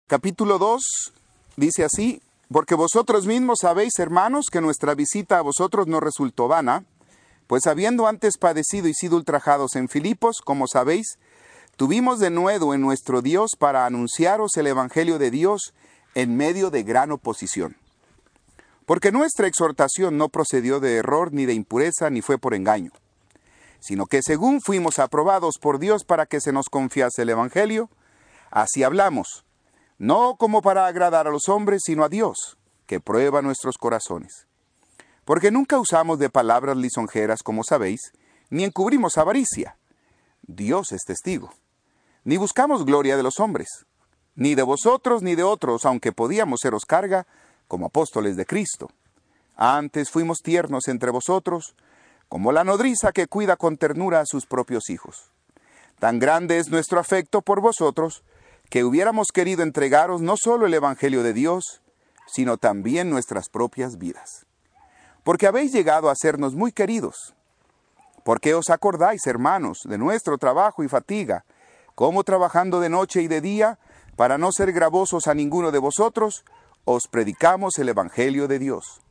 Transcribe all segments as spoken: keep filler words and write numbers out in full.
capítulo dos, dice así: porque vosotros mismos sabéis, hermanos, que nuestra visita a vosotros no resultó vana, pues habiendo antes padecido y sido ultrajados en Filipos, como sabéis, tuvimos de nuevo en nuestro Dios para anunciaros el Evangelio de Dios en medio de gran oposición. Porque nuestra exhortación no procedió de error, ni de impureza, ni fue por engaño, sino que según fuimos aprobados por Dios para que se nos confiase el Evangelio, así hablamos, no como para agradar a los hombres, sino a Dios, que prueba nuestros corazones. Porque nunca usamos de palabras lisonjeras, como sabéis, ni encubrimos avaricia. Dios es testigo. Ni buscamos gloria de los hombres, ni de vosotros ni de otros, aunque podíamos seros carga, como apóstoles de Cristo. Antes fuimos tiernos entre vosotros, como la nodriza que cuida con ternura a sus propios hijos. Tan grande es nuestro afecto por vosotros, que hubiéramos querido entregaros no solo el Evangelio de Dios, sino también nuestras propias vidas. Porque habéis llegado a sernos muy queridos. Porque os acordáis, hermanos, de nuestro trabajo y fatiga, cómo trabajando de noche y de día, para no ser gravosos a ninguno de vosotros, os predicamos el Evangelio de Dios.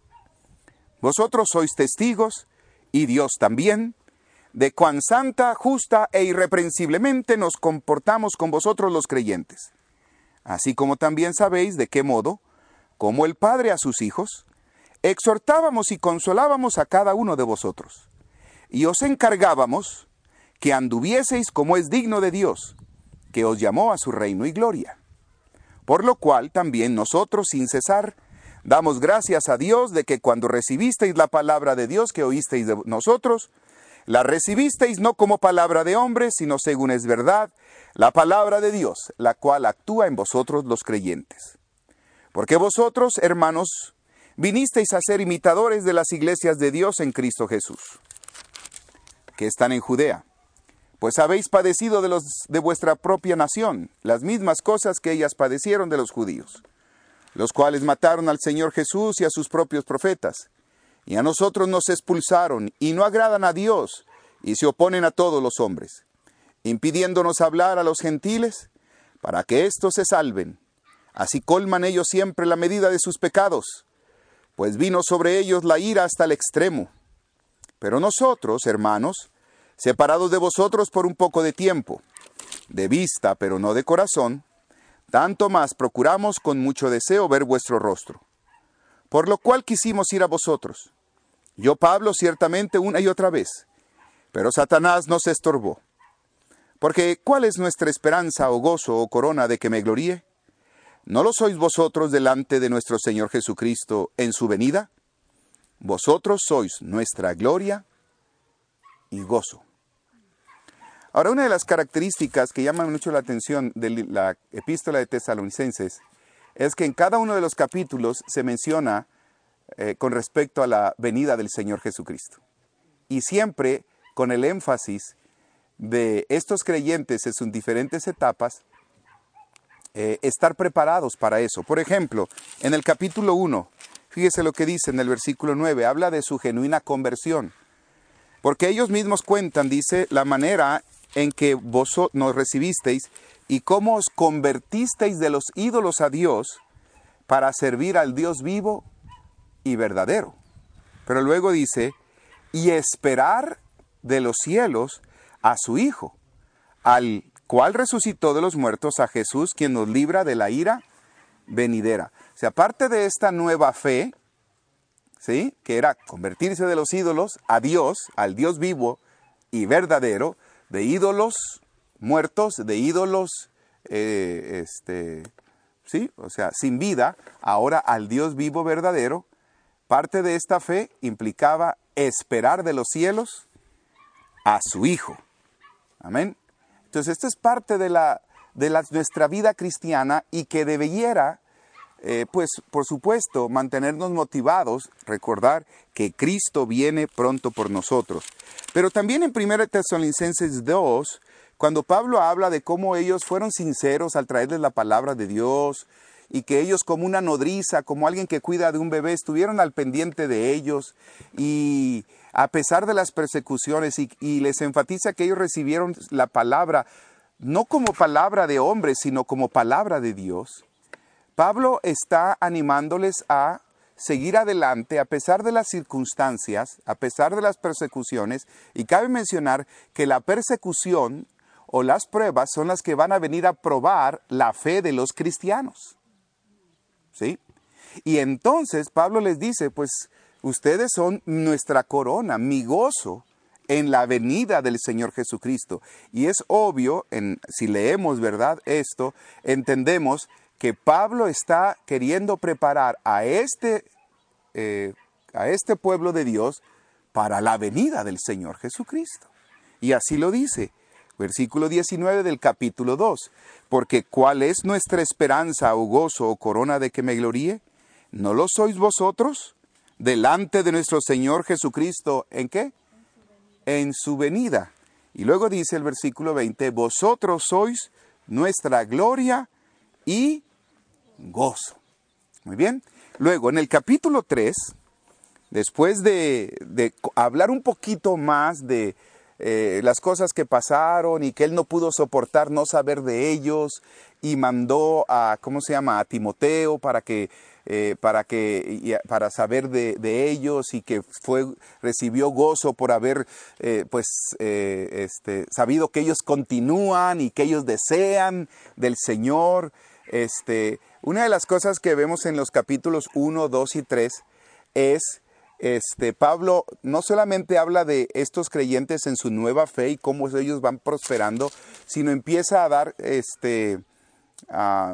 Vosotros sois testigos, y Dios también, de cuán santa, justa e irreprensiblemente nos comportamos con vosotros los creyentes. Así como también sabéis de qué modo, como el Padre a sus hijos, exhortábamos y consolábamos a cada uno de vosotros, y os encargábamos que anduvieseis como es digno de Dios, que os llamó a su reino y gloria. Por lo cual también nosotros, sin cesar, damos gracias a Dios de que cuando recibisteis la palabra de Dios que oísteis de nosotros, la recibisteis no como palabra de hombres, sino según es verdad, la palabra de Dios, la cual actúa en vosotros los creyentes. Porque vosotros, hermanos, vinisteis a ser imitadores de las iglesias de Dios en Cristo Jesús, que están en Judea, pues habéis padecido de los de vuestra propia nación las mismas cosas que ellas padecieron de los judíos, los cuales mataron al Señor Jesús y a sus propios profetas, y a nosotros nos expulsaron, y no agradan a Dios, y se oponen a todos los hombres, impidiéndonos hablar a los gentiles, para que éstos se salven. Así colman ellos siempre la medida de sus pecados, pues vino sobre ellos la ira hasta el extremo. Pero nosotros, hermanos, separados de vosotros por un poco de tiempo, de vista pero no de corazón, tanto más procuramos con mucho deseo ver vuestro rostro. Por lo cual quisimos ir a vosotros. Yo, Pablo, ciertamente una y otra vez, pero Satanás nos estorbó. Porque, ¿cuál es nuestra esperanza o gozo o corona de que me gloríe? ¿No lo sois vosotros delante de nuestro Señor Jesucristo en su venida? Vosotros sois nuestra gloria y gozo. Ahora, una de las características que llaman mucho la atención de la epístola de Tesalonicenses es que en cada uno de los capítulos se menciona eh, con respecto a la venida del Señor Jesucristo. Y siempre con el énfasis de estos creyentes en sus diferentes etapas, eh, estar preparados para eso. Por ejemplo, en el capítulo uno, fíjese lo que dice en el versículo nueve, habla de su genuina conversión. Porque ellos mismos cuentan, dice, la manera en que vos nos recibisteis y cómo os convertisteis de los ídolos a Dios para servir al Dios vivo y verdadero. Pero luego dice, y esperar de los cielos a su Hijo, al cual resucitó de los muertos, a Jesús, quien nos libra de la ira venidera. O sea, aparte de esta nueva fe, ¿sí?, que era convertirse de los ídolos a Dios, al Dios vivo y verdadero, de ídolos muertos, de ídolos, eh, este, ¿sí?, o sea, sin vida, ahora al Dios vivo verdadero. Parte de esta fe implicaba esperar de los cielos a su Hijo. Amén. Entonces, esto es parte de, la, de la, nuestra vida cristiana y que debiera, eh, pues, por supuesto, mantenernos motivados, recordar que Cristo viene pronto por nosotros. Pero también en primera Tesalonicenses dos, cuando Pablo habla de cómo ellos fueron sinceros al traerles la palabra de Dios, y que ellos como una nodriza, como alguien que cuida de un bebé, estuvieron al pendiente de ellos, y a pesar de las persecuciones, y, y les enfatiza que ellos recibieron la palabra, no como palabra de hombres, sino como palabra de Dios. Pablo está animándoles a seguir adelante a pesar de las circunstancias, a pesar de las persecuciones, y cabe mencionar que la persecución o las pruebas son las que van a venir a probar la fe de los cristianos. ¿Sí? Y entonces Pablo les dice, pues ustedes son nuestra corona, mi gozo en la venida del Señor Jesucristo. Y es obvio, en, si leemos, ¿verdad?, esto, entendemos que Pablo está queriendo preparar a este, eh, a este pueblo de Dios para la venida del Señor Jesucristo. Y así lo dice, versículo diecinueve del capítulo dos. Porque ¿cuál es nuestra esperanza o gozo o corona de que me gloríe? ¿No lo sois vosotros? Delante de nuestro Señor Jesucristo, ¿en qué? En su venida. Y luego dice el versículo veinte, vosotros sois nuestra gloria y gozo. Muy bien. Luego, en el capítulo tres, después de, de hablar un poquito más de eh, las cosas que pasaron y que él no pudo soportar no saber de ellos, y mandó a, ¿cómo se llama?, a Timoteo para que Eh, para, que, para saber de, de ellos, y que fue, recibió gozo por haber eh, pues, eh, este, sabido que ellos continúan y que ellos desean del Señor. Este, una de las cosas que vemos en los capítulos uno, dos y tres es, este, Pablo no solamente habla de estos creyentes en su nueva fe y cómo ellos van prosperando, sino empieza a dar este, Uh,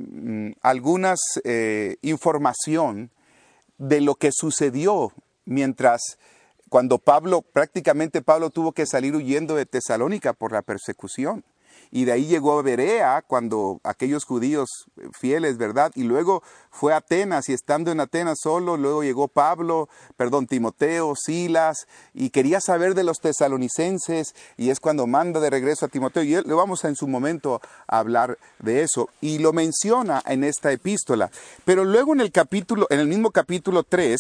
algunas eh, información de lo que sucedió mientras, cuando Pablo, prácticamente Pablo tuvo que salir huyendo de Tesalónica por la persecución. Y de ahí llegó a Berea, cuando aquellos judíos fieles, ¿verdad? Y luego fue a Atenas, y estando en Atenas solo, luego llegó Pablo, perdón, Timoteo, Silas, y quería saber de los tesalonicenses, y es cuando manda de regreso a Timoteo, y le vamos a, en su momento a hablar de eso, y lo menciona en esta epístola. Pero luego en el capítulo, en el mismo capítulo tres,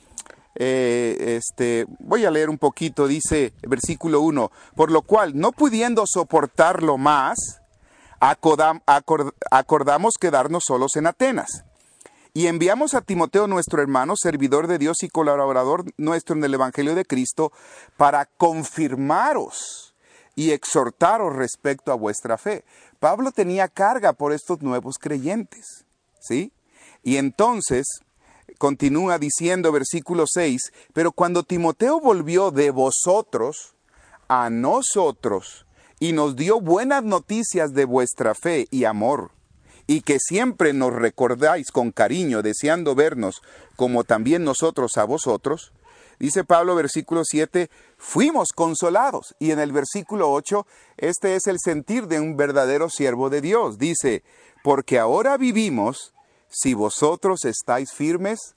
Eh, este, voy a leer un poquito, dice versículo uno, por lo cual, no pudiendo soportarlo más, acordam, acord, acordamos quedarnos solos en Atenas. Y enviamos a Timoteo, nuestro hermano, servidor de Dios y colaborador nuestro en el Evangelio de Cristo, para confirmaros y exhortaros respecto a vuestra fe. Pablo tenía carga por estos nuevos creyentes, ¿sí? Y entonces continúa diciendo, versículo seis, pero cuando Timoteo volvió de vosotros a nosotros y nos dio buenas noticias de vuestra fe y amor, y que siempre nos recordáis con cariño, deseando vernos como también nosotros a vosotros, dice Pablo, versículo siete, fuimos consolados. Y en el versículo ocho, este es el sentir de un verdadero siervo de Dios. Dice, porque ahora vivimos si vosotros estáis firmes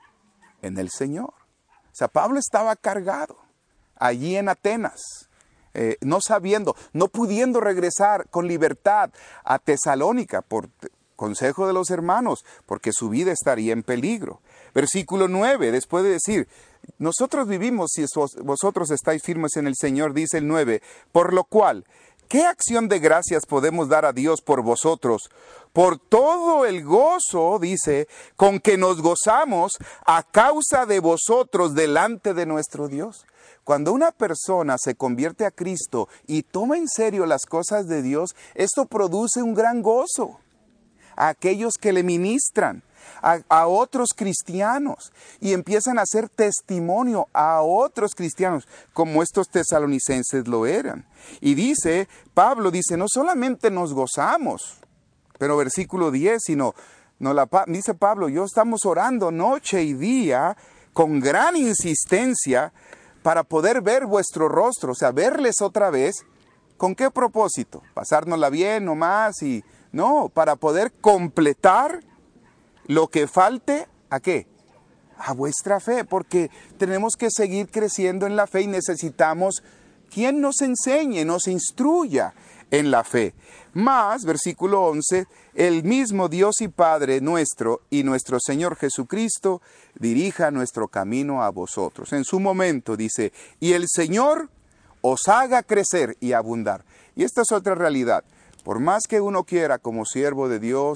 en el Señor. O sea, Pablo estaba cargado allí en Atenas, eh, no sabiendo, no pudiendo regresar con libertad a Tesalónica por consejo de los hermanos, porque su vida estaría en peligro. Versículo nueve, después de decir, nosotros vivimos si vosotros estáis firmes en el Señor, dice el nueve, por lo cual, ¿qué acción de gracias podemos dar a Dios por vosotros? Por todo el gozo, dice, con que nos gozamos a causa de vosotros delante de nuestro Dios. Cuando una persona se convierte a Cristo y toma en serio las cosas de Dios, esto produce un gran gozo a aquellos que le ministran, a, a otros cristianos, y empiezan a hacer testimonio a otros cristianos, como estos tesalonicenses lo eran. Y dice, Pablo dice, no solamente nos gozamos, pero versículo diez, sino, no la, dice Pablo, yo estamos orando noche y día con gran insistencia para poder ver vuestro rostro, o sea, verles otra vez. ¿Con qué propósito? ¿Pasárnosla bien nomás? Y no, para poder completar lo que falte, ¿a qué? A vuestra fe, porque tenemos que seguir creciendo en la fe y necesitamos quien nos enseñe, nos instruya en la fe. Más, versículo once, el mismo Dios y Padre nuestro y nuestro Señor Jesucristo dirija nuestro camino a vosotros. En su momento dice, y el Señor os haga crecer y abundar. Y esta es otra realidad. Por más que uno quiera como siervo de Dios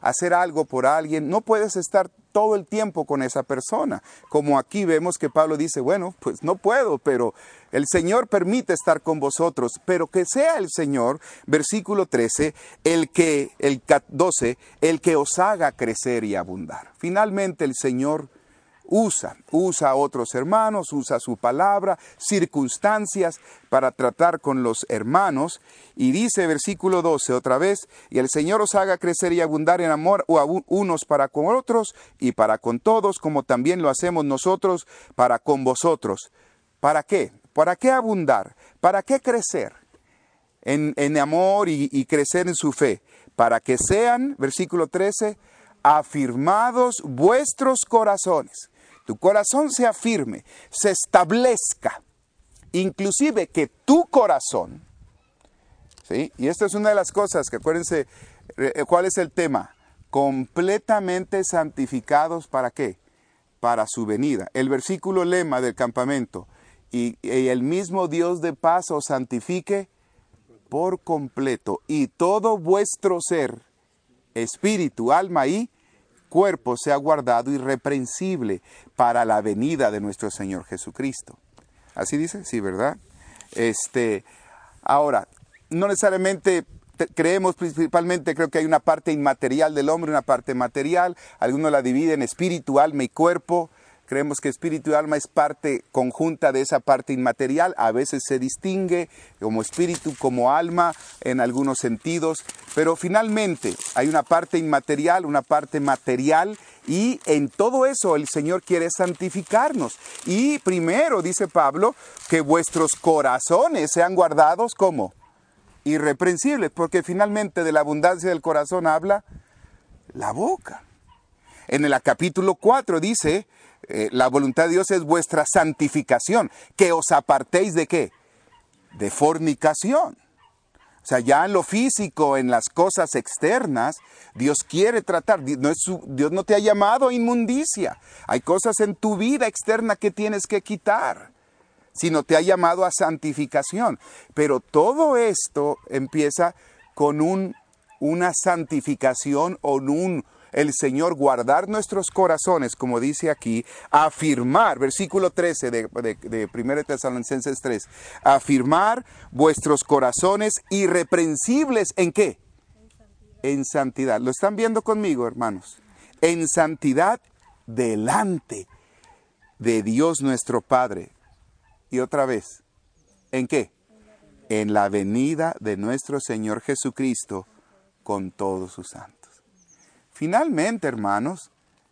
hacer algo por alguien, no puedes estar todo el tiempo con esa persona. Como aquí vemos que Pablo dice, bueno, pues no puedo, pero el Señor permite estar con vosotros, pero que sea el Señor, versículo trece, el que, el doce, el que os haga crecer y abundar. Finalmente el Señor usa, usa a otros hermanos, usa su palabra, circunstancias para tratar con los hermanos. Y dice versículo doce otra vez, y el Señor os haga crecer y abundar en amor unos para con otros y para con todos, como también lo hacemos nosotros para con vosotros. ¿Para qué? ¿Para qué abundar? ¿Para qué crecer en, en amor y, y crecer en su fe? Para que sean, versículo trece, afirmados vuestros corazones. Tu corazón se afirme, se establezca, inclusive que tu corazón, ¿sí? Y esto es una de las cosas que acuérdense, ¿cuál es el tema? Completamente santificados, ¿para qué? Para su venida. El versículo lema del campamento, y, y el mismo Dios de paz os santifique por completo, y todo vuestro ser, espíritu, alma y cuerpo sea guardado irreprensible para la venida de nuestro Señor Jesucristo. ¿Así dice? Sí, ¿verdad? Este, ahora, no necesariamente te, creemos principalmente, creo que hay una parte inmaterial del hombre, una parte material. Algunos la dividen en espíritu, alma y cuerpo. Creemos que espíritu y alma es parte conjunta de esa parte inmaterial. A veces se distingue como espíritu, como alma, en algunos sentidos. Pero finalmente hay una parte inmaterial, una parte material. Y en todo eso el Señor quiere santificarnos. Y primero, dice Pablo, que vuestros corazones sean guardados como irreprensibles. Porque finalmente de la abundancia del corazón habla la boca. En el capítulo cuatro dice... Eh, la voluntad de Dios es vuestra santificación, que os apartéis de ¿qué? De fornicación. O sea, ya en lo físico, en las cosas externas, Dios quiere tratar. No es su, Dios no te ha llamado a inmundicia. Hay cosas en tu vida externa que tienes que quitar, sino te ha llamado a santificación. Pero todo esto empieza con un, una santificación o un el Señor guardar nuestros corazones, como dice aquí, afirmar, versículo trece de, de, de primera de Tesalonicenses tres, afirmar vuestros corazones irreprensibles, ¿en qué? En santidad. En santidad. ¿Lo están viendo conmigo, hermanos? En santidad delante de Dios nuestro Padre. Y otra vez, ¿en qué? En la venida de nuestro Señor Jesucristo con todos sus santos. Finalmente, hermanos,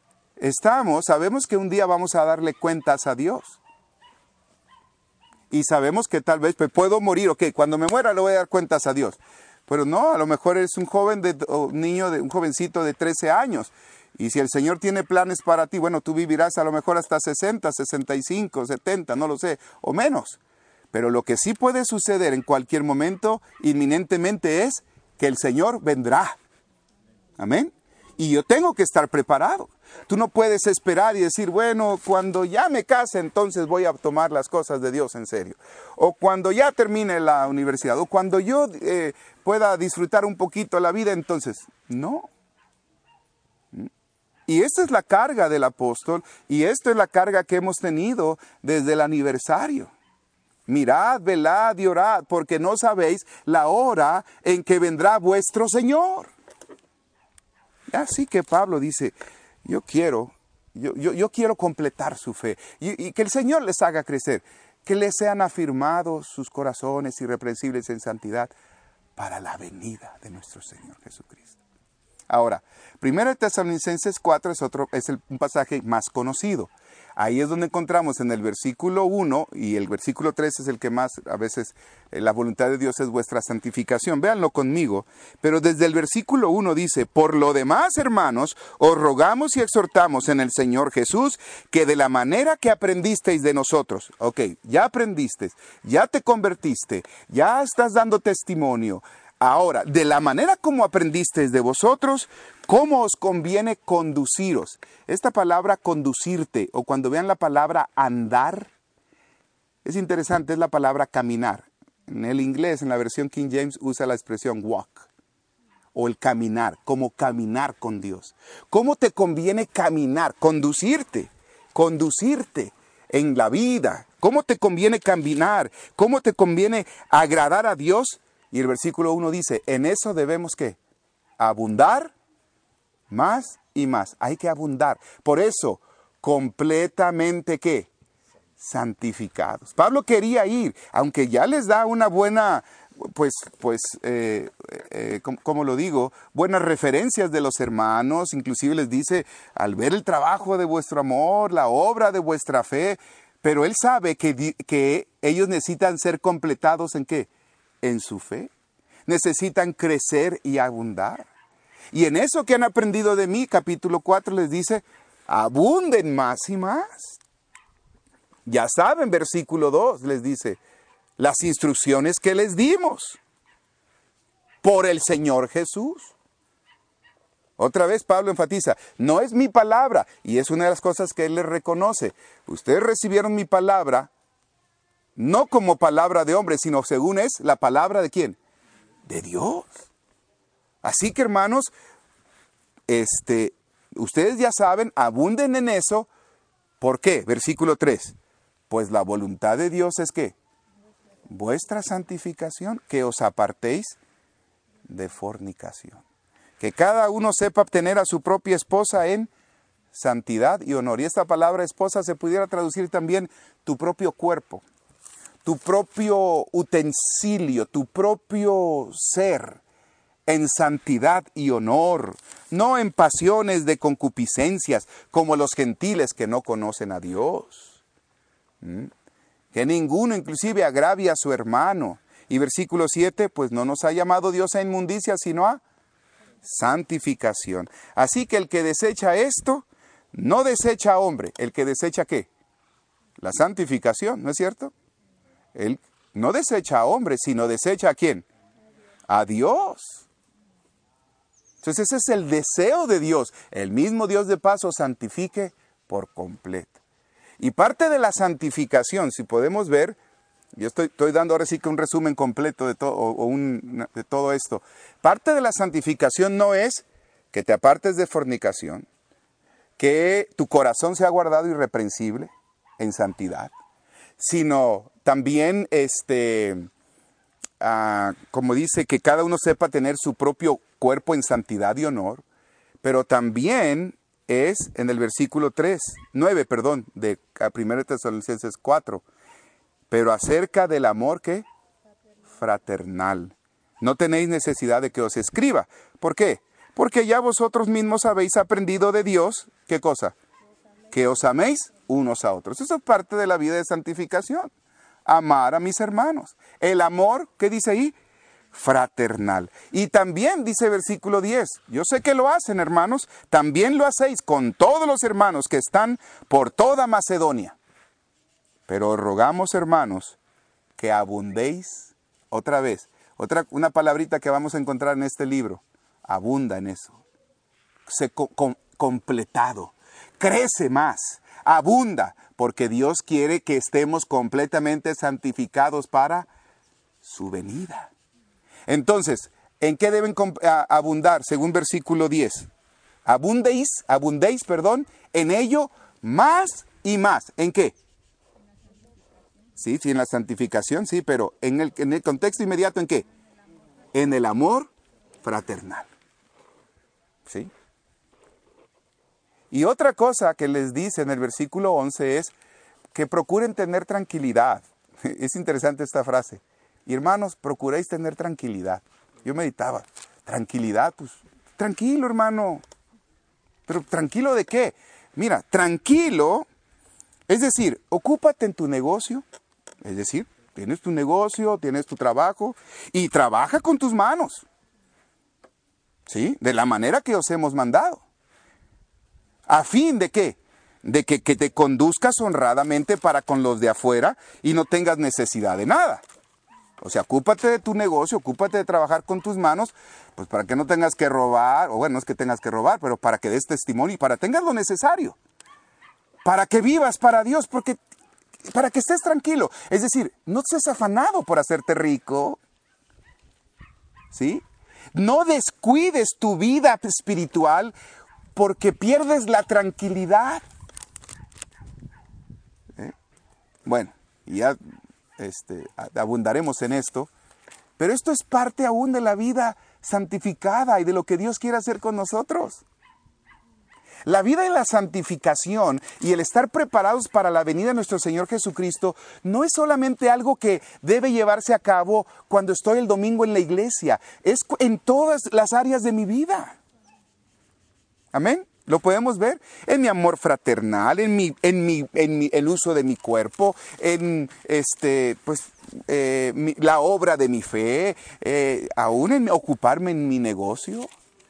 estamos, sabemos que un día vamos a darle cuentas a Dios. Y sabemos que tal vez pues, puedo morir, ok, cuando me muera le voy a dar cuentas a Dios. Pero no, a lo mejor eres un joven, de, o un niño, de, un jovencito de trece años. Y si el Señor tiene planes para ti, bueno, tú vivirás a lo mejor hasta sesenta, sesenta y cinco, setenta, no lo sé, o menos. Pero lo que sí puede suceder en cualquier momento, inminentemente, es que el Señor vendrá. Amén. Y yo tengo que estar preparado. Tú no puedes esperar y decir, bueno, cuando ya me case, entonces voy a tomar las cosas de Dios en serio. O cuando ya termine la universidad. O cuando yo eh, pueda disfrutar un poquito la vida, entonces, no. Y esta es la carga del apóstol. Y esta es la carga que hemos tenido desde el aniversario. Mirad, velad y orad, porque no sabéis la hora en que vendrá vuestro Señor. Así que Pablo dice, yo quiero, yo, yo, yo quiero completar su fe y, y que el Señor les haga crecer, que les sean afirmados sus corazones irreprensibles en santidad para la venida de nuestro Señor Jesucristo. Ahora, primera de Tesalonicenses cuatro es, otro, es el, un pasaje más conocido. Ahí es donde encontramos en el versículo uno y el versículo tres es el que más, a veces, eh, la voluntad de Dios es vuestra santificación. Véanlo conmigo. Pero desde el versículo uno dice, por lo demás, hermanos, os rogamos y exhortamos en el Señor Jesús, que de la manera que aprendisteis de nosotros, ok, ya aprendiste, ya te convertiste, ya estás dando testimonio. Ahora, de la manera como aprendisteis de vosotros, ¿cómo os conviene conduciros? Esta palabra conducirte, o cuando vean la palabra andar, es interesante, es la palabra caminar. En el inglés, en la versión King James, usa la expresión walk. o el caminar, como caminar con Dios. ¿Cómo te conviene caminar, conducirte, conducirte en la vida? ¿Cómo te conviene caminar? ¿Cómo te conviene agradar a Dios? Y el versículo uno dice, en eso debemos ¿qué? Abundar más y más. Hay que abundar. Por eso, completamente ¿qué? Santificados. Pablo quería ir, aunque ya les da una buena, pues, pues, eh, eh, ¿cómo, cómo lo digo? Buenas referencias de los hermanos, inclusive les dice, al ver el trabajo de vuestro amor, la obra de vuestra fe, pero él sabe que, que ellos necesitan ser completados ¿en qué? En su fe. Necesitan crecer y abundar. Y en eso que han aprendido de mí, capítulo cuatro les dice, abunden más y más. Ya saben, versículo dos les dice, las instrucciones que les dimos por el Señor Jesús. Otra vez Pablo enfatiza, no es mi palabra, y es una de las cosas que él les reconoce. Ustedes recibieron mi palabra, no como palabra de hombre, sino según es la palabra de ¿quién? De Dios. Así que hermanos, este, ustedes ya saben, abunden en eso. ¿Por qué? Versículo tres. Pues la voluntad de Dios es ¿qué? Vuestra santificación, que os apartéis de fornicación. Que cada uno sepa obtener a su propia esposa en santidad y honor. Y esta palabra esposa se pudiera traducir también tu propio cuerpo, tu propio utensilio, tu propio ser en santidad y honor, no en pasiones de concupiscencias como los gentiles que no conocen a Dios. ¿Mm? Que ninguno inclusive agravie a su hermano. Y versículo siete, pues no nos ha llamado Dios a inmundicia, sino a santificación. Así que el que desecha esto, no desecha a hombre. ¿El que desecha qué? La santificación, ¿no es cierto? Él no desecha a hombre, sino desecha a ¿quién? A Dios. Entonces ese es el deseo de Dios. El mismo Dios de paz os santifique por completo. Y parte de la santificación, si podemos ver, yo estoy, estoy dando ahora sí que un resumen completo de, to, o, o un, de todo esto. Parte de la santificación no es que te apartes de fornicación, que tu corazón sea guardado irreprensible en santidad, sino también, este, uh, como dice, que cada uno sepa tener su propio cuerpo en santidad y honor, pero también es en el versículo tres, nueve, perdón, de primera Tesalonicenses cuatro, pero acerca del amor que fraternal. No tenéis necesidad de que os escriba. ¿Por qué? Porque ya vosotros mismos habéis aprendido de Dios, ¿qué cosa? Que os améis unos a otros. Eso es parte de la vida de santificación. Amar a mis hermanos. El amor, ¿qué dice ahí? Fraternal. Y también dice versículo diez, yo sé que lo hacen hermanos, también lo hacéis con todos los hermanos que están por toda Macedonia. Pero os rogamos hermanos que abundéis, otra vez, otra, una palabrita que vamos a encontrar en este libro, abunda en eso, se co com completado, crece más, abunda, porque Dios quiere que estemos completamente santificados para su venida. Entonces, ¿en qué deben abundar? Según versículo diez. Abundéis, abundéis, perdón, en ello más y más. ¿En qué? Sí, sí, en la santificación, sí, pero en el, en el contexto inmediato, ¿en qué? En el amor fraternal. ¿Sí? Y otra cosa que les dice en el versículo once es que procuren tener tranquilidad. Es interesante esta frase. Y hermanos, procuréis tener tranquilidad. Yo meditaba, tranquilidad, pues, tranquilo hermano. ¿Pero tranquilo de qué? Mira, tranquilo, es decir, ocúpate en tu negocio. Es decir, tienes tu negocio, tienes tu trabajo y trabaja con tus manos. ¿Sí? De la manera que os hemos mandado. ¿A fin de qué? De que, que te conduzcas honradamente para con los de afuera y no tengas necesidad de nada. O sea, ocúpate de tu negocio, ocúpate de trabajar con tus manos, pues para que no tengas que robar, o bueno, no es que tengas que robar, pero para que des testimonio y para que tengas lo necesario. Para que vivas para Dios, porque para que estés tranquilo. Es decir, no seas afanado por hacerte rico. ¿Sí? No descuides tu vida espiritual porque pierdes la tranquilidad. ¿Eh? Bueno, ya este, abundaremos en esto, pero esto es parte aún de la vida santificada y de lo que Dios quiere hacer con nosotros. La vida de la santificación y el estar preparados para la venida de nuestro Señor Jesucristo no es solamente algo que debe llevarse a cabo cuando estoy el domingo en la iglesia, es en todas las áreas de mi vida. Amén. ¿Lo podemos ver? En mi amor fraternal, en mi, en mi, en mi, el uso de mi cuerpo, en este, pues, eh, mi, la obra de mi fe, eh, aún en ocuparme en mi negocio.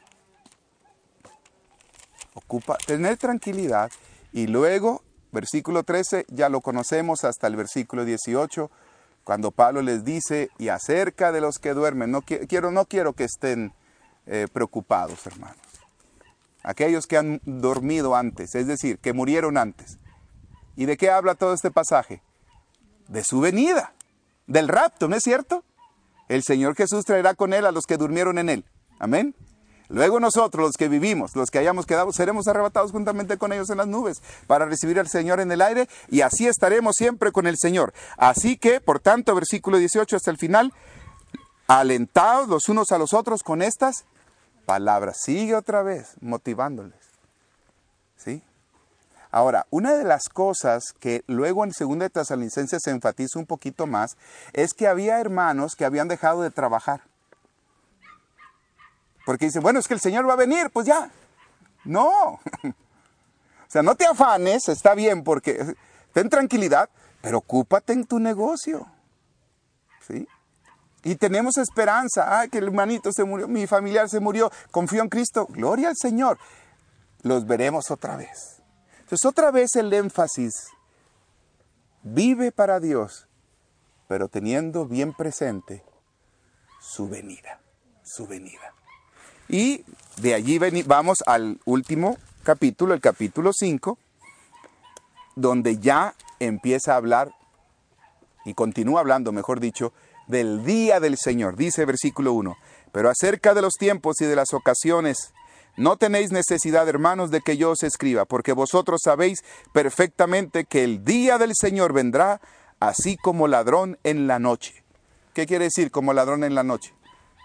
Ocupa, tener tranquilidad. Y luego, versículo trece, ya lo conocemos hasta el versículo dieciocho, cuando Pablo les dice, y acerca de los que duermen, no quiero, no quiero que estén eh, preocupados, hermanos. Aquellos que han dormido antes, es decir, que murieron antes. ¿Y de qué habla todo este pasaje? De su venida, del rapto, ¿no es cierto? El Señor Jesús traerá con Él a los que durmieron en Él. Amén. Luego nosotros, los que vivimos, los que hayamos quedado, seremos arrebatados juntamente con ellos en las nubes para recibir al Señor en el aire y así estaremos siempre con el Señor. Así que, por tanto, versículo dieciocho hasta el final, alentaos los unos a los otros con estas palabras. Sigue otra vez motivándoles. ¿Sí? Ahora, una de las cosas que luego en segunda de Tesalonicenses se enfatiza un poquito más es que había hermanos que habían dejado de trabajar. Porque dicen, bueno, es que el Señor va a venir, pues ya. No. O sea, no te afanes, está bien, porque ten tranquilidad, pero ocúpate en tu negocio. ¿Sí? Y tenemos esperanza. Ay, que el hermanito se murió, mi familiar se murió, confío en Cristo. Gloria al Señor. Los veremos otra vez. Entonces, otra vez el énfasis. Vive para Dios, pero teniendo bien presente su venida. Su venida. Y de allí vamos al último capítulo, el capítulo cinco, donde ya empieza a hablar, y continúa hablando, mejor dicho, del día del Señor. Dice versículo uno, pero acerca de los tiempos y de las ocasiones, no tenéis necesidad, hermanos, de que yo os escriba, porque vosotros sabéis perfectamente que el día del Señor vendrá así como ladrón en la noche. ¿Qué quiere decir como ladrón en la noche?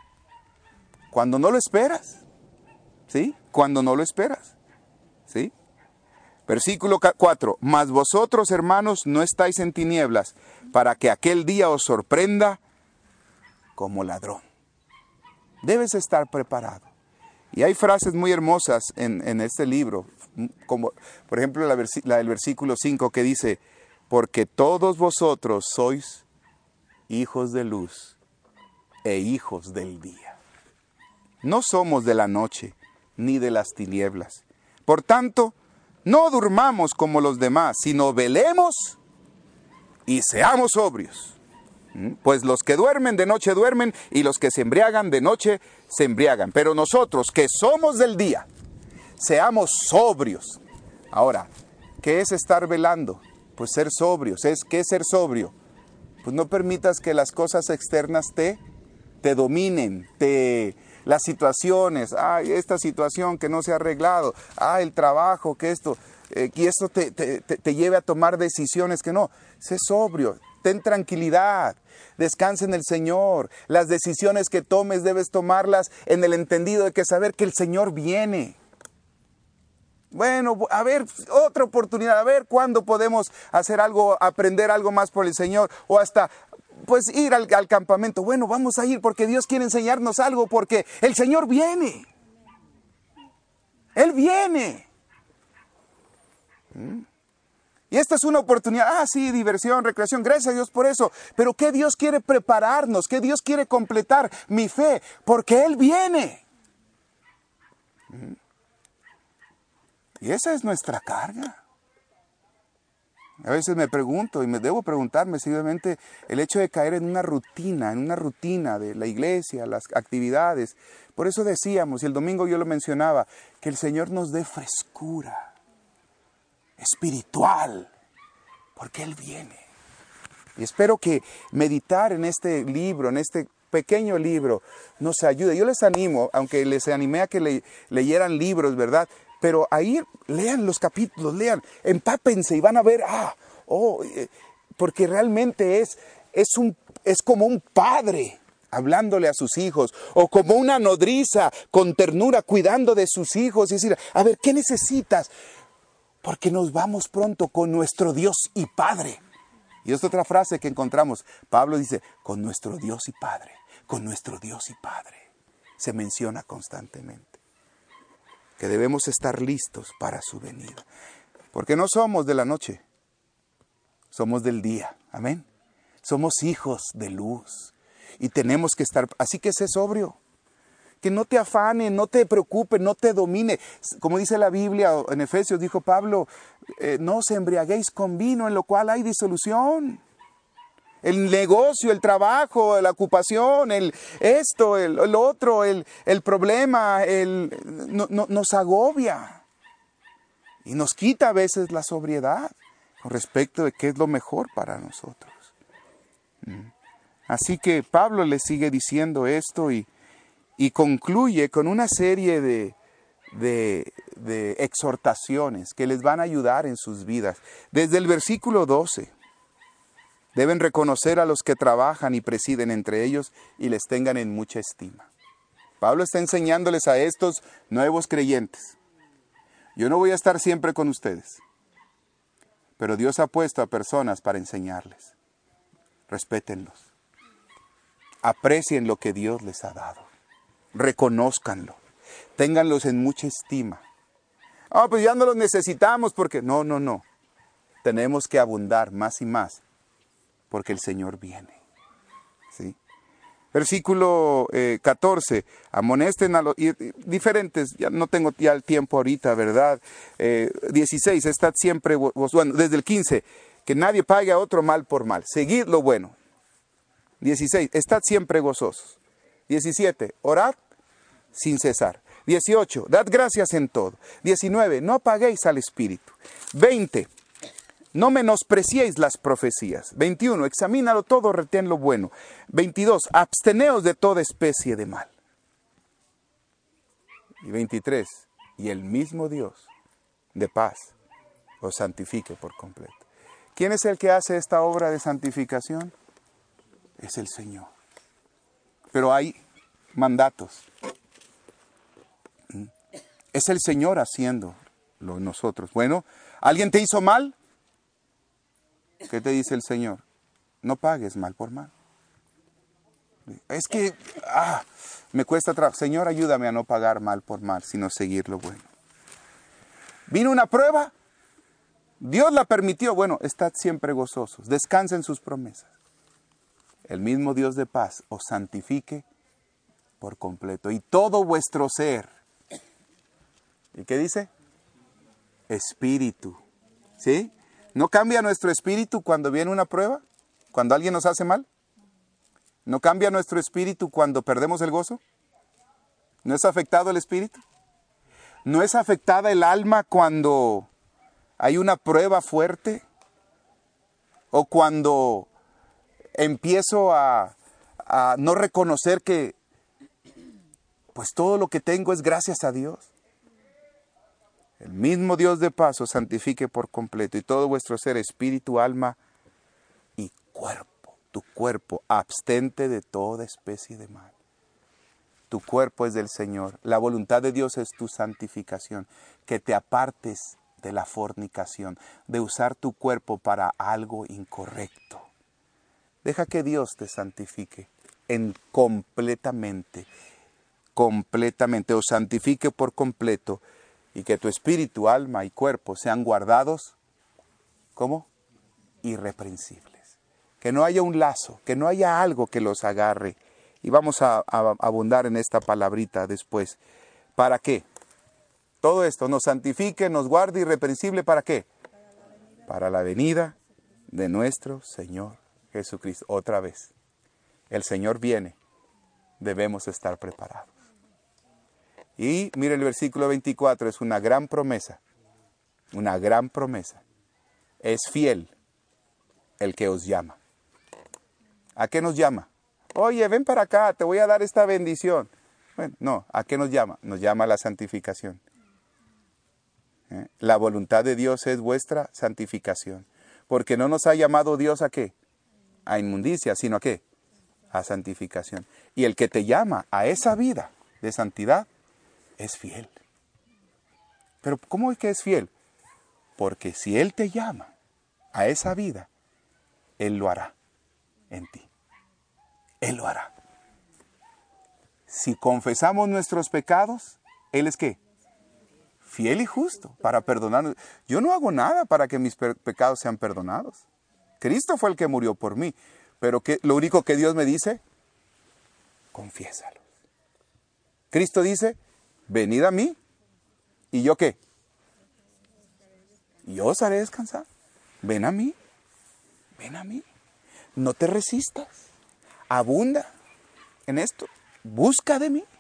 Cuando no lo esperas, ¿sí? Cuando no lo esperas, ¿sí? Versículo cuatro, mas vosotros, hermanos, no estáis en tinieblas, para que aquel día os sorprenda como ladrón. Debes estar preparado. Y hay frases muy hermosas en, en este libro, como por ejemplo la, versi- la del versículo cinco que dice, porque todos vosotros sois hijos de luz e hijos del día. No somos de la noche, ni de las tinieblas. Por tanto, no durmamos como los demás, sino velemos y seamos sobrios. Pues los que duermen de noche duermen, y los que se embriagan de noche se embriagan. Pero nosotros, que somos del día, seamos sobrios. Ahora, ¿qué es estar velando? Pues ser sobrios. ¿Es, ¿Qué es ser sobrio? Pues no permitas que las cosas externas te, te dominen, te... las situaciones, ay, esta situación que no se ha arreglado, ay, el trabajo, que esto, eh, y esto te, te, te, te lleve a tomar decisiones que no. Sé sobrio, ten tranquilidad, descansa en el Señor. Las decisiones que tomes debes tomarlas en el entendido de que saber que el Señor viene. Bueno, a ver, otra oportunidad, a ver cuándo podemos hacer algo, aprender algo más por el Señor, o hasta... pues ir al, al campamento. Bueno, vamos a ir porque Dios quiere enseñarnos algo, porque el Señor viene. Él viene. ¿Mm? Y esta es una oportunidad. Ah, sí, diversión, recreación. Gracias a Dios por eso. Pero ¿qué Dios quiere prepararnos? ¿Qué Dios quiere completar? Mi fe, porque Él viene. ¿Mm? Y esa es nuestra carga. A veces me pregunto, y me debo preguntarme simplemente el hecho de caer en una rutina, en una rutina de la iglesia, las actividades. Por eso decíamos, y el domingo yo lo mencionaba, que el Señor nos dé frescura espiritual, porque Él viene. Y espero que meditar en este libro, en este pequeño libro nos ayuda. Yo les animo, aunque les animé a que le, leyeran libros, ¿verdad? Pero ahí lean los capítulos, lean, empápense y van a ver, ah, oh, eh, porque realmente es, es, un, es como un padre hablándole a sus hijos, o como una nodriza con ternura cuidando de sus hijos, y decir, a ver, ¿qué necesitas? Porque nos vamos pronto con nuestro Dios y Padre. Y esta otra frase que encontramos, Pablo dice, con nuestro Dios y Padre, con nuestro Dios y Padre. Se menciona constantemente que debemos estar listos para su venida. Porque no somos de la noche, somos del día, amén. Somos hijos de luz y tenemos que estar, así que sé sobrio. Que no te afane, no te preocupe, no te domine. Como dice la Biblia en Efesios, dijo Pablo, eh, no os embriaguéis con vino, en lo cual hay disolución. El negocio, el trabajo, la ocupación, el esto, el, el otro, el, el problema, el, no, no, nos agobia. Y nos quita a veces la sobriedad con respecto de qué es lo mejor para nosotros. Así que Pablo le sigue diciendo esto y Y concluye con una serie de, de, de exhortaciones que les van a ayudar en sus vidas. Desde el versículo doce, deben reconocer a los que trabajan y presiden entre ellos y les tengan en mucha estima. Pablo está enseñándoles a estos nuevos creyentes. Yo no voy a estar siempre con ustedes, pero Dios ha puesto a personas para enseñarles. Respétenlos. Aprecien lo que Dios les ha dado. Reconózcanlo, ténganlos en mucha estima. Ah, pues ya no los necesitamos porque... No, no, no. Tenemos que abundar más y más porque el Señor viene. ¿Sí? Versículo eh, catorce. Amonesten a los... Y, y, diferentes, ya no tengo ya el tiempo ahorita, ¿verdad? Eh, dieciséis. Estad siempre... Bueno, desde el quince. Que nadie pague a otro mal por mal. Seguid lo bueno. dieciséis. Estad siempre gozosos. diecisiete, orad sin cesar. dieciocho, dad gracias en todo. diecinueve, no apaguéis al Espíritu. veinte, no menospreciéis las profecías. veintiuno, examínalo todo, retén lo bueno. veintidós, absteneos de toda especie de mal. Y veintitrés, y el mismo Dios de paz os santifique por completo. ¿Quién es el que hace esta obra de santificación? Es el Señor. Pero hay mandatos. Es el Señor haciéndolo en nosotros. Bueno, ¿alguien te hizo mal? ¿Qué te dice el Señor? No pagues mal por mal. Es que ah, me cuesta trabajo. Señor, ayúdame a no pagar mal por mal, sino seguir lo bueno. ¿Vino una prueba? Dios la permitió. Bueno, estad siempre gozosos. Descansa en sus promesas. El mismo Dios de paz os santifique por completo. Y todo vuestro ser. ¿Y qué dice? Espíritu. ¿Sí? ¿No cambia nuestro espíritu cuando viene una prueba? ¿Cuando alguien nos hace mal? ¿No cambia nuestro espíritu cuando perdemos el gozo? ¿No es afectado el espíritu? ¿No es afectada el alma cuando hay una prueba fuerte? ¿O cuando empiezo a, a no reconocer que pues todo lo que tengo es gracias a Dios? El mismo Dios de paz os santifique por completo y todo vuestro ser, espíritu, alma y cuerpo. Tu cuerpo, abstente de toda especie de mal. Tu cuerpo es del Señor. La voluntad de Dios es tu santificación. Que te apartes de la fornicación, de usar tu cuerpo para algo incorrecto. Deja que Dios te santifique en completamente, completamente, os santifique por completo y que tu espíritu, alma y cuerpo sean guardados, ¿cómo? Irreprensibles. Que no haya un lazo, que no haya algo que los agarre. Y vamos a, a abundar en esta palabrita después. ¿Para qué? Todo esto nos santifique, nos guarde irreprensible, ¿para qué? Para la venida de nuestro Señor Jesucristo. Otra vez, el Señor viene, debemos estar preparados. Y mire el versículo veinticuatro, es una gran promesa, una gran promesa. Es fiel el que os llama. ¿A qué nos llama? Oye, ven para acá, te voy a dar esta bendición. Bueno, no, ¿a qué nos llama? Nos llama a la santificación. ¿Eh? La voluntad de Dios es vuestra santificación. Porque no nos ha llamado Dios a qué? A inmundicia, sino a qué? A santificación. Y el que te llama a esa vida de santidad es fiel. Pero ¿cómo es que es fiel? Porque si Él te llama a esa vida, Él lo hará en ti. Él lo hará. Si confesamos nuestros pecados, Él es ¿qué? Fiel y justo para perdonarnos. Yo no hago nada para que mis pe- pecados sean perdonados. Cristo fue el que murió por mí. Pero que, lo único que Dios me dice, confiésalos. Cristo dice, venid a mí. ¿Y yo qué? Yo os haré descansar. Ven a mí. Ven a mí. No te resistas. Abunda en esto. Busca de mí.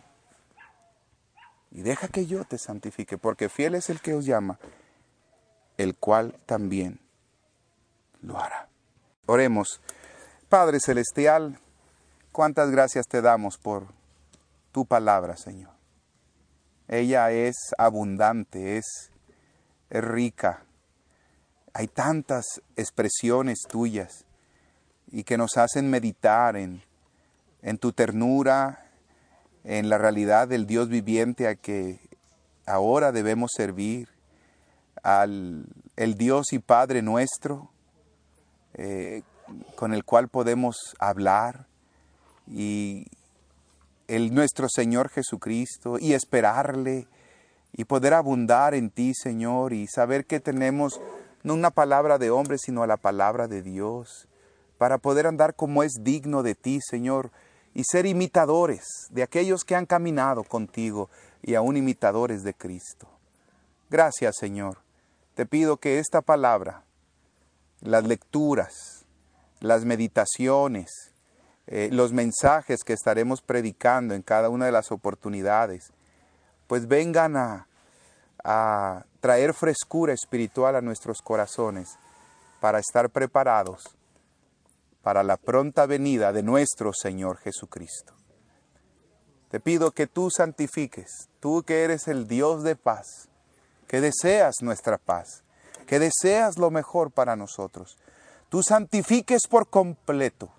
Y deja que yo te santifique. Porque fiel es el que os llama, el cual también lo hará. Oremos. Padre Celestial, cuántas gracias te damos por tu palabra, Señor. Ella es abundante, es, es rica. Hay tantas expresiones tuyas y que nos hacen meditar en, en tu ternura, en la realidad del Dios viviente a que ahora debemos servir, al el Dios y Padre nuestro, eh, con el cual podemos hablar, y el nuestro Señor Jesucristo, y esperarle, y poder abundar en ti, Señor, y saber que tenemos no una palabra de hombre, sino a la palabra de Dios, para poder andar como es digno de ti, Señor, y ser imitadores de aquellos que han caminado contigo, y aún imitadores de Cristo. Gracias, Señor. Te pido que esta palabra, las lecturas, las meditaciones, eh, los mensajes que estaremos predicando en cada una de las oportunidades, pues vengan a, a traer frescura espiritual a nuestros corazones para estar preparados para la pronta venida de nuestro Señor Jesucristo. Te pido que tú santifiques, tú que eres el Dios de paz, que deseas nuestra paz, que deseas lo mejor para nosotros. Tú santifiques por completo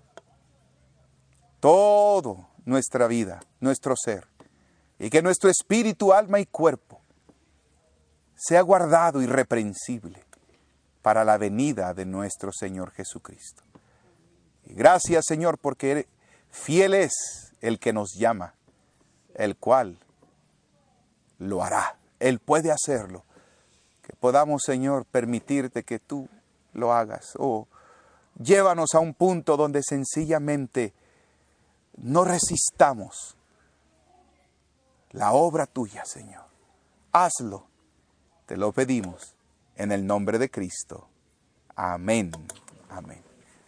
todo nuestra vida, nuestro ser, y que nuestro espíritu, alma y cuerpo sea guardado irreprensible para la venida de nuestro Señor Jesucristo. Y gracias, Señor, porque fiel es el que nos llama, el cual lo hará. Él puede hacerlo. Que podamos, Señor, permitirte que tú lo hagas. Oh, llévanos a un punto donde sencillamente no resistamos la obra tuya, Señor. Hazlo. Te lo pedimos en el nombre de Cristo. Amén. Amén.